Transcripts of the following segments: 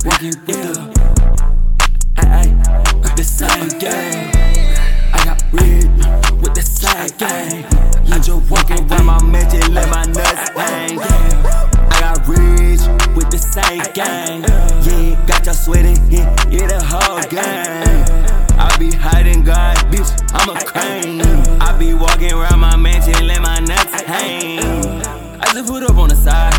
walking with the same gang. I got rid with the same gang. I just walking around my mansion, let my nuts hang. I got rich with the same gang. Yeah, got your sweating, yeah, the whole gang. I be hiding God, bitch, I'm a crane. I be walking around my mansion, let my nuts hang. I just put up on the side.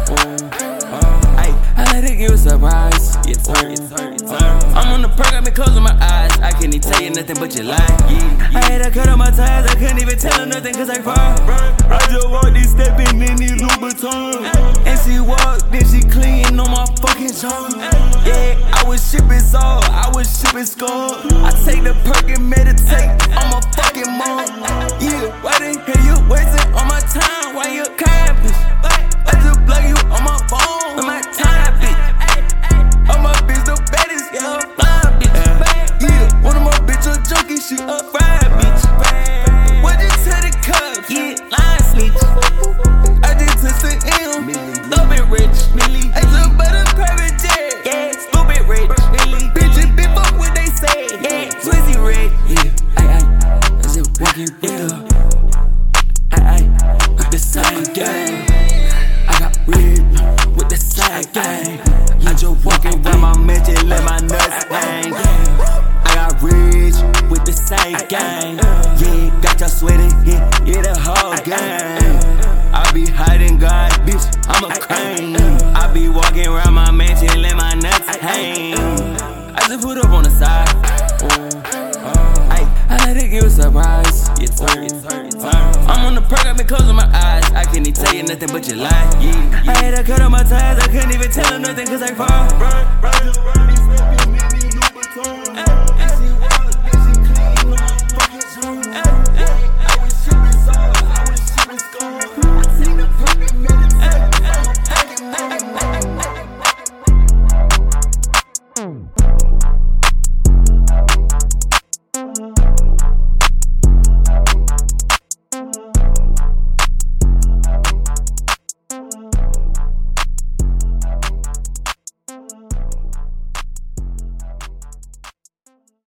I let it give a surprise. I'm on the perk, I been closing my eyes. I can't even tell you nothing but you lie. I had to cut on my ties, I couldn't even tell her nothing cause I cry. I just walked these stepping in these Louboutins. And she walked, then she clean on my fucking junk. Yeah, I was shipping salt, I was shipping skull. I take the perk and meditate on my fucking mom. Yeah, why the hell you wasting on my time? Why you cabbage? I just blow you on my phone with my time, bitch. On my bitch, the baddest, yeah, fine, bitch. Yeah, one of my bitch a junkie, she a fried bitch. What you tell the cops? Yeah, line snitch. I just touched the M, stupid rich. I just bought a private jet, yeah, stupid rich. Bitches be fuck what they say, yeah, Swizzy rich. Yeah, I just walking with the same gang. I got rid with the same gang. I just walking around my mansion, let my nuts hang. I got rich with the same gang. Yeah, got your sweating, yeah, the whole gang. I be hiding God, bitch, I'm a crane. I be walking around my mansion, let my nuts hang. I just put up on the side. I let it give a surprise. I'm on the perk, I been closing my eyes. I can't even tell you nothing but you lie. I had to cut on my ties, I couldn't even tell her nothing cause I cry. Mm.